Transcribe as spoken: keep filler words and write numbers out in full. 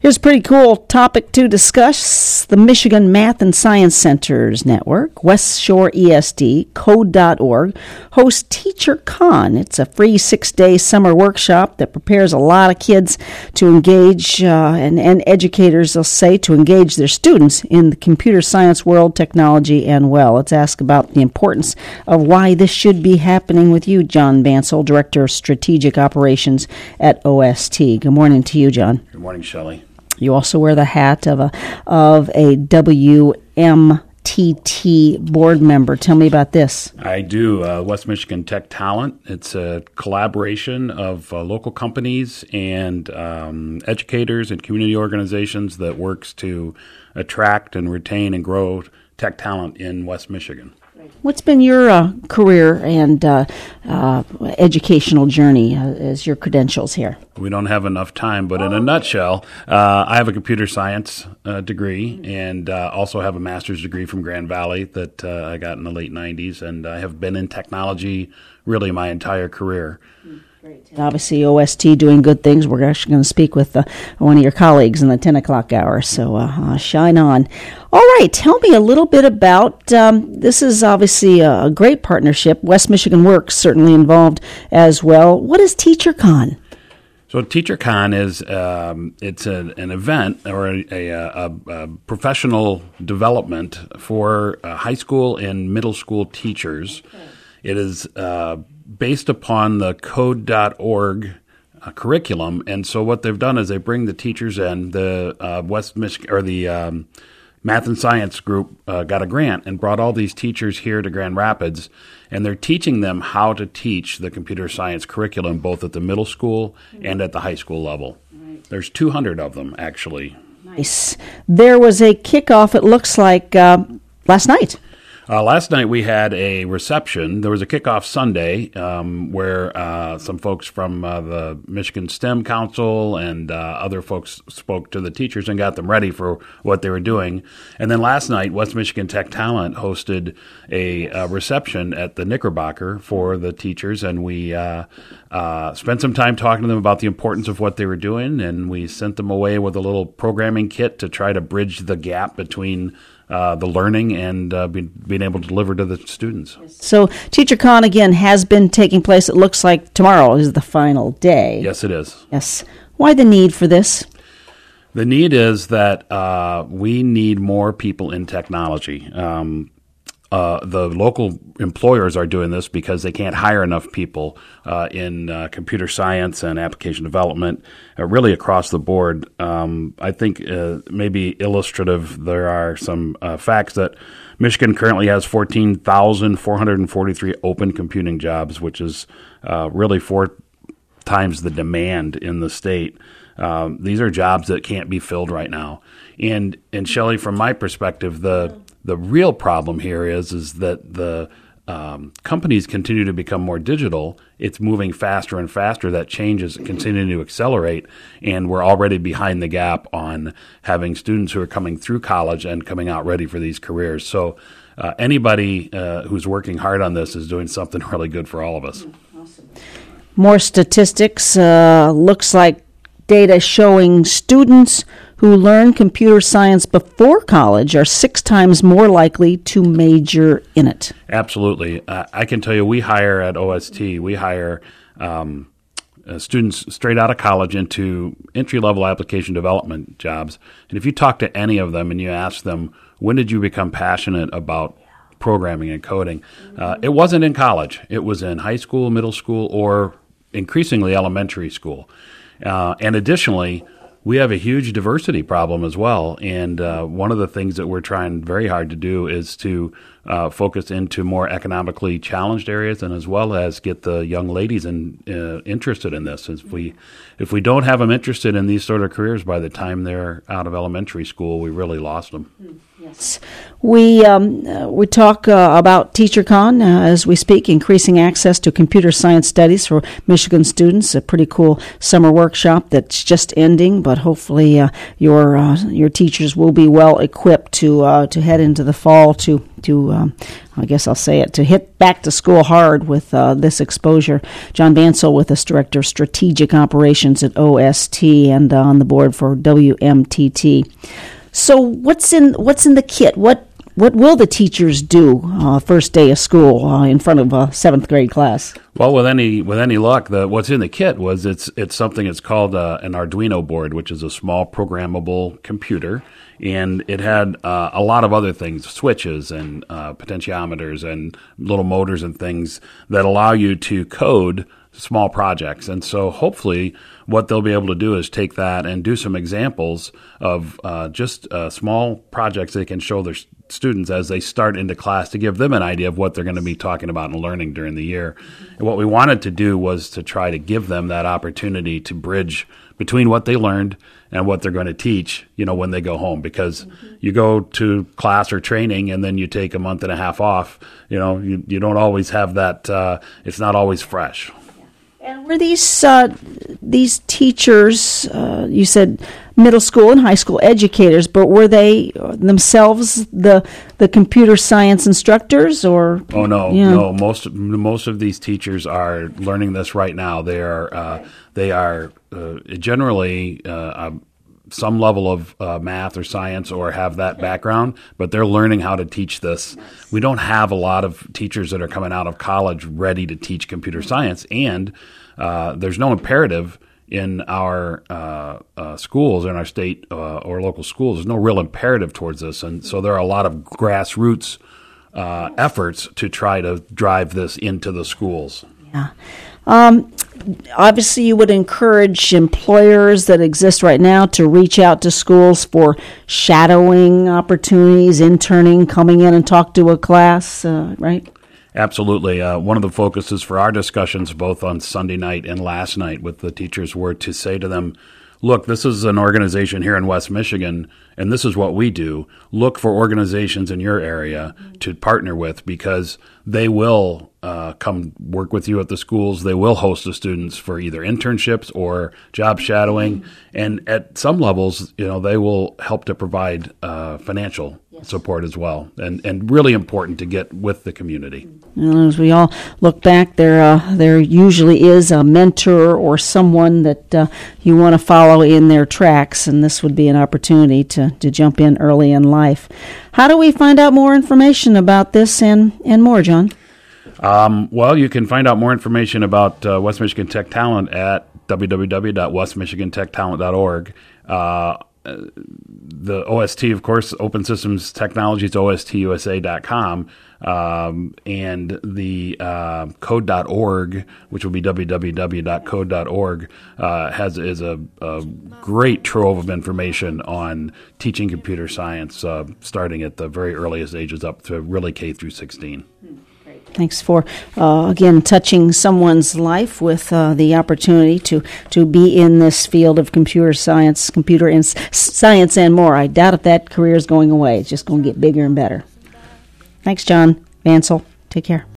Here's a pretty cool topic to discuss. The Michigan Math and Science Centers Network, West Shore E S D, code dot org, hosts TeacherCon. It's a free six-day summer workshop that prepares a lot of kids to engage, uh, and, and educators, they'll say, to engage their students in the computer science world, technology, and, well, let's ask about the importance of why this should be happening with you, John Bansel, Director of Strategic Operations at O S T. Good morning to you, John. Good morning, Shelley. You also wear the hat of a of a W M T T board member. Tell me about this. I do. Uh, West Michigan Tech Talent. It's a collaboration of uh, local companies and um, educators and community organizations that works to attract and retain and grow tech talent in West Michigan. What's been your uh, career and uh, uh, educational journey uh, as your credentials here? We don't have enough time, but in a nutshell, uh, I have a computer science uh, degree and uh, also have a master's degree from Grand Valley that uh, I got in the late nineties, and I have been in technology really my entire career. And obviously, O S T doing good things. We're actually going to speak with uh, one of your colleagues in the ten o'clock hour, so uh, uh, shine on. All right, tell me a little bit about, um, this is obviously a great partnership. West Michigan Works certainly involved as well. What is TeacherCon? So TeacherCon is um, it's a, an event or a, a, a, a professional development for uh, high school and middle school teachers. Okay. It is uh, based upon the code dot org uh, curriculum, and so what they've done is they bring the teachers in. The uh, West Michigan or the um, Math and Science group uh, got a grant and brought all these teachers here to Grand Rapids, and they're teaching them how to teach the computer science curriculum both at the middle school and at the high school level. Right. There's two hundred of them, actually. Nice. There was a kickoff, it looks like, uh, last night. Uh, last night we had a reception. There was a kickoff Sunday um, where uh, some folks from uh, the Michigan STEM Council and uh, other folks spoke to the teachers and got them ready for what they were doing. And then last night, West Michigan Tech Talent hosted a, a reception at the Knickerbocker for the teachers, and we uh, uh, spent some time talking to them about the importance of what they were doing, and we sent them away with a little programming kit to try to bridge the gap between Uh, the learning and uh, be, being able to deliver to the students. So TeacherCon, again, has been taking place. It looks like tomorrow is the final day. Yes, it is. Yes. Why the need for this? The need is that uh, we need more people in technology. Um, uh, the local employers are doing this because they can't hire enough people uh, in uh, computer science and application development, uh, really across the board. Um, I think uh, maybe illustrative, there are some uh, facts that Michigan currently has fourteen thousand four hundred forty-three open computing jobs, which is uh, really four times the demand in the state. Um, these are jobs that can't be filled right now. And, and Shelley, from my perspective, the The real problem here is is that the um, companies continue to become more digital. It's moving faster and faster. That change is continuing to accelerate, and we're already behind the gap on having students who are coming through college and coming out ready for these careers. So uh, anybody uh, who's working hard on this is doing something really good for all of us. Awesome. More statistics. Uh, looks like data showing students who learn computer science before college are six times more likely to major in it. Absolutely. Uh, I can tell you we hire at O S T, we hire um, uh, students straight out of college into entry-level application development jobs. And if you talk to any of them and you ask them, when did you become passionate about programming and coding? Uh, it wasn't in college. It was in high school, middle school, or increasingly elementary school. Uh, and additionally, we have a huge diversity problem as well, and uh, one of the things that we're trying very hard to do is to uh, focus into more economically challenged areas, and as well as get the young ladies in, uh, interested in this. If we if we don't have them interested in these sort of careers by the time they're out of elementary school, we really lost them. Yes. We um, uh, we talk uh, about TeacherCon uh, as we speak, increasing access to computer science studies for Michigan students. A pretty cool summer workshop that's just ending, but hopefully uh, your uh, your teachers will be well equipped to uh, to head into the fall to to um, I guess I'll say it to hit back to school hard with uh, this exposure. John Bansel with us, Director of Strategic Operations at O S T and uh, on the board for W M T T. So what's in what's in the kit? What what will the teachers do uh, first day of school uh, in front of a seventh grade class? Well, with any with any luck, the what's in the kit was it's it's something that's called uh, an Arduino board, which is a small programmable computer, and it had uh, a lot of other things, switches and uh, potentiometers and little motors and things that allow you to code small projects. And so hopefully what they'll be able to do is take that and do some examples of uh, just uh, small projects they can show their s- students as they start into class to give them an idea of what they're going to be talking about and learning during the year. And what we wanted to do was to try to give them that opportunity to bridge between what they learned and what they're going to teach, you know, when they go home. Because mm-hmm. you go to class or training and then you take a month and a half off, you know, you, you don't always have that, uh, it's not always fresh. And were these uh, these teachers, uh, you said middle school and high school educators, but were they themselves the the computer science instructors, or? Oh no, yeah. no. Most most of these teachers are learning this right now. They are uh, they are uh, generally uh, some level of uh, math or science or have that background, but they're learning how to teach this. We don't have a lot of teachers that are coming out of college ready to teach computer science, and uh, there's no imperative in our uh, uh, schools, in our state uh, or local schools. There's no real imperative towards this, and so there are a lot of grassroots uh, efforts to try to drive this into the schools. Yeah. Um, obviously, you would encourage employers that exist right now to reach out to schools for shadowing opportunities, interning, coming in and talk to a class, uh, right? Absolutely. Uh, one of the focuses for our discussions, both on Sunday night and last night with the teachers, were to say to them, look, this is an organization here in West Michigan, and this is what we do. Look for organizations in your area to partner with, because they will uh, come work with you at the schools. They will host the students for either internships or job shadowing. And at some levels, you know, they will help to provide uh, financial yes. support as well. And, and really important to get with the community. And as we all look back, there uh, there usually is a mentor or someone that uh, you want to follow in their tracks, and this would be an opportunity to, to jump in early in life. How do we find out more information about this and, and more, John? Um, well, you can find out more information about uh, West Michigan Tech Talent at w w w dot west michigan tech talent dot org. Uh, the O S T, of course, Open Systems Technologies, O S T U S A dot com, um, and the uh, code dot org, which will be w w w dot code dot org, uh, has is a, a great trove of information on teaching computer science, uh, starting at the very earliest ages up to really K through sixteen. Thanks for, uh, again, touching someone's life with uh, the opportunity to, to be in this field of computer science, computer and s- science and more. I doubt if that career is going away. It's just going to get bigger and better. Thanks, John Bansel. Take care.